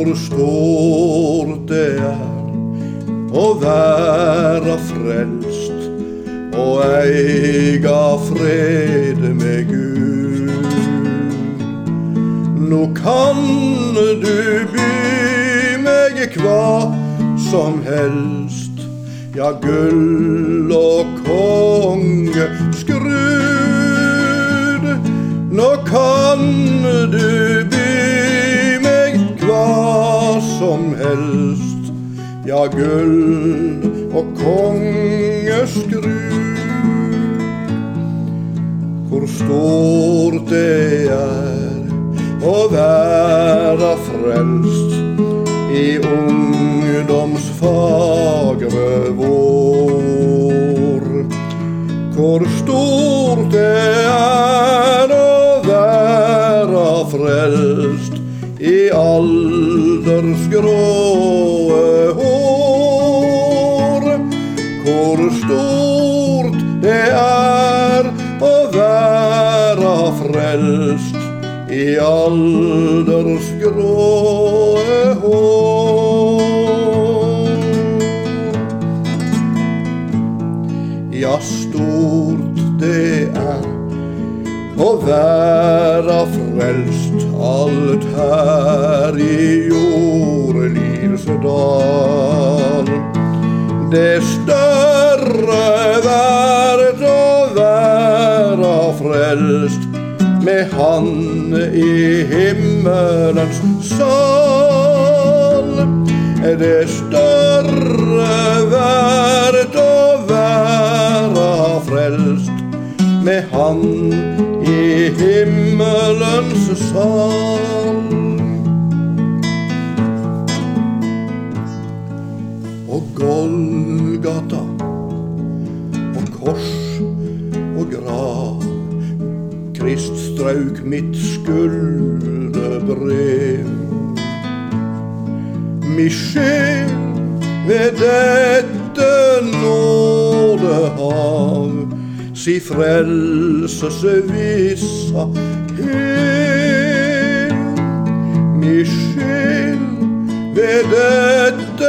hvor stort det å være frelst og eiga fred med Gud. Nå kan du by meg hva som helst, ja, gull og kongeskrud. Nå kan du by meg hva som helst, ja, gull og kongeskrud. Hvor stort det å være frelst i ungdomsfagre vår. Hvor stort det å være frelst i aldersgråe hår. Hvor stort det å være frelst i aldersgråe hår. Ja, stort det å være frelst alt her i jordlivs dal. Det større verd å være frelst med Han i himmelens sal. Det større verd å være frelst med Han i himmelens sal. Og Golgata og kors og grav, Krist strauk mitt skuldebrev. Mi sjel ved dette nådehav si frelses vissa hel. Mi sjel ved dette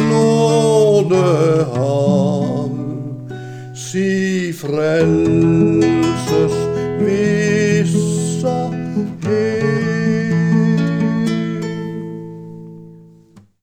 nådehav si frelses